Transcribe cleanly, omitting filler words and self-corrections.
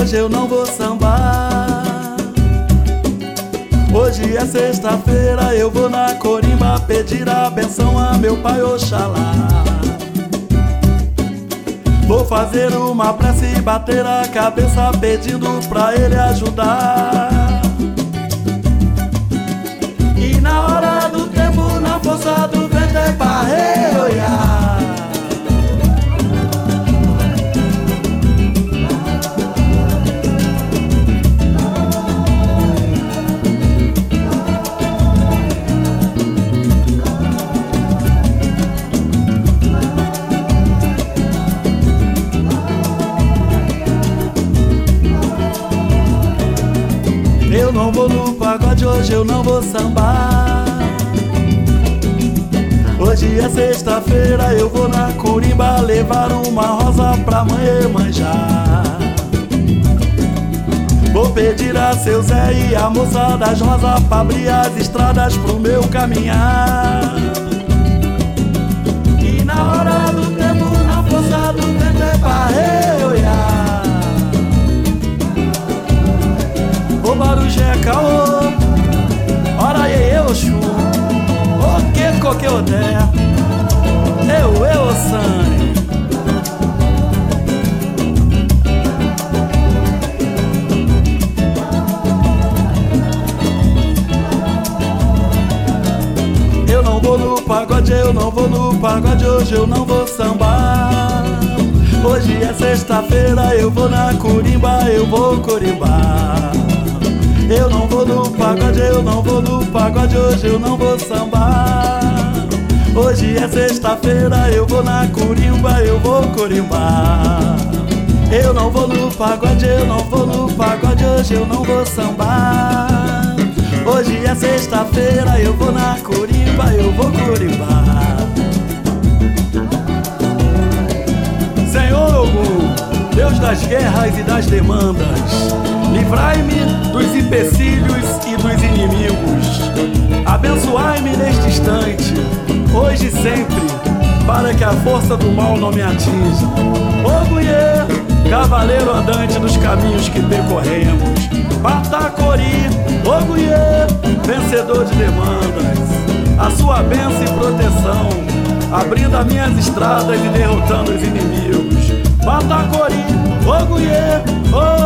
hoje eu não vou sambar. Hoje é sexta-feira, eu vou na corimba pedir a benção a meu pai Oxalá. Vou fazer uma prece e bater a cabeça pedindo pra ele ajudar. E na hora do tempo, na força do vento é pra reolhar. Eu não vou no pagode, hoje eu não vou sambar. Hoje é sexta-feira, eu vou na corimba levar uma rosa pra mãe Iemanjá. Vou pedir a seu Zé e a moça das rosas pra abrir as estradas pro meu caminhar. E na hora do tempo, na força do vento é pra reolhar. O Barujé caô, ora iê Oxum, o que coque odé, eu Sane. Eu não vou no pagode, eu não vou no pagode, hoje eu não vou sambar. Hoje é sexta-feira, eu vou na corimba, eu vou corimbar. Eu não vou no pagode, eu não vou no pagode, hoje eu não vou sambar. Hoje é sexta-feira, eu vou na corimba, eu vou corimbar. Eu não vou no pagode, eu não vou no pagode, hoje eu não vou sambar. Hoje é sexta-feira, eu vou na corimba, eu vou corimbar. Senhor Ogum, Deus das guerras e das demandas, livrai-me dos empecilhos e dos inimigos. Abençoai-me neste instante, hoje e sempre, para que a força do mal não me atinja. Ogunhê, cavaleiro andante dos caminhos que percorremos. Patacori, Ogunhê, vencedor de demandas. A sua bênção e proteção, abrindo as minhas estradas e derrotando os inimigos. Patacori, Ogunhê,